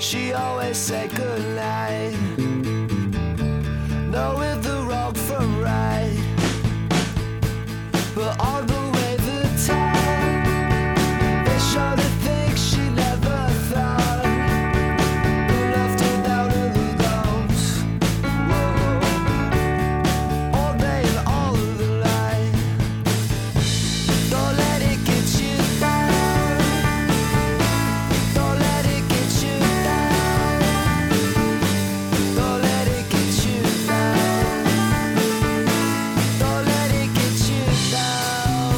She always said goodnight, knowing the wrong from right, but on the way the time, they showed the things she never thought, who left her down in the dumps. Whoa. All day and all of the night. Don't let it get you down. Don't let it get you down. Don't let it get you down. Don't let it get you down.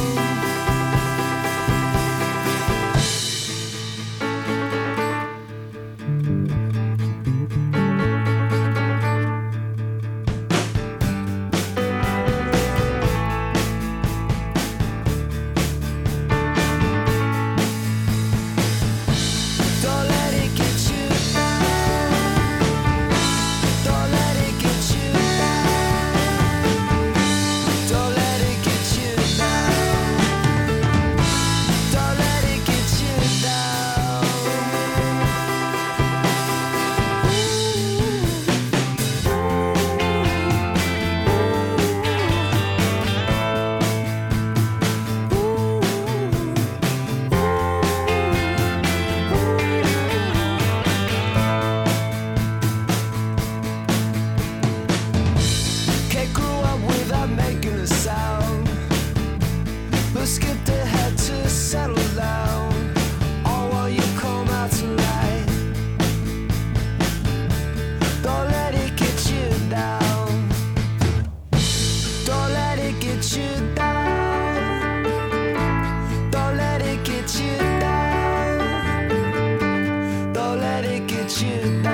Don't let it get you down. Don't let it get you down. Don't let it get you down. Don't let it get you down. Kate grew up without making a sound, but skipped ahead to settle down. Oh, will you come out tonight? Don't let it get you down. Don't let it get you down. Don't let it get you down. Don't let it get you down.